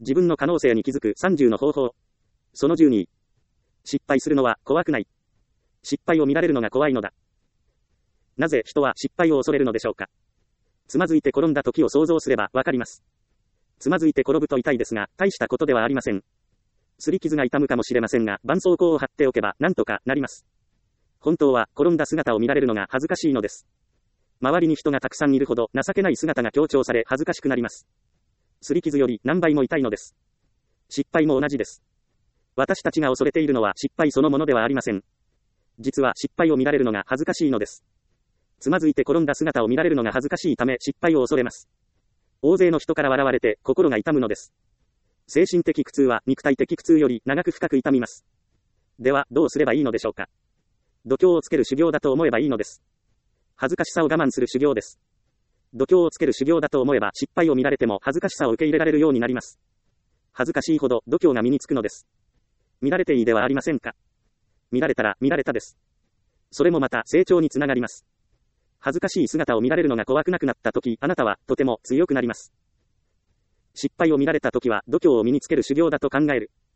自分の可能性に気づく30の方法。その12。失敗するのは怖くない。失敗を見られるのが怖いのだ。なぜ人は失敗を恐れるのでしょうか。つまずいて転んだ時を想像すればわかります。つまずいて転ぶと痛いですが、大したことではありません。擦り傷が痛むかもしれませんが、絆創膏を貼っておけばなんとかなります。本当は転んだ姿を見られるのが恥ずかしいのです。周りに人がたくさんいるほど情けない姿が強調され恥ずかしくなります。擦り傷より何倍も痛いのです。失敗も同じです。私たちが恐れているのは失敗そのものではありません。実は失敗を見られるのが恥ずかしいのです。つまずいて転んだ姿を見られるのが恥ずかしいため失敗を恐れます。大勢の人から笑われて心が痛むのです。精神的苦痛は肉体的苦痛より長く深く痛みます。ではどうすればいいのでしょうか。度胸をつける修行だと思えばいいのです。恥ずかしさを我慢する修行です。度胸をつける修行だと思えば失敗を見られても恥ずかしさを受け入れられるようになります。恥ずかしいほど度胸が身につくのです。見られていいではありませんか。見られたら見られたです。それもまた成長につながります。恥ずかしい姿を見られるのが怖くなくなったとき、あなたはとても強くなります。失敗を見られたときは度胸を身につける修行だと考える。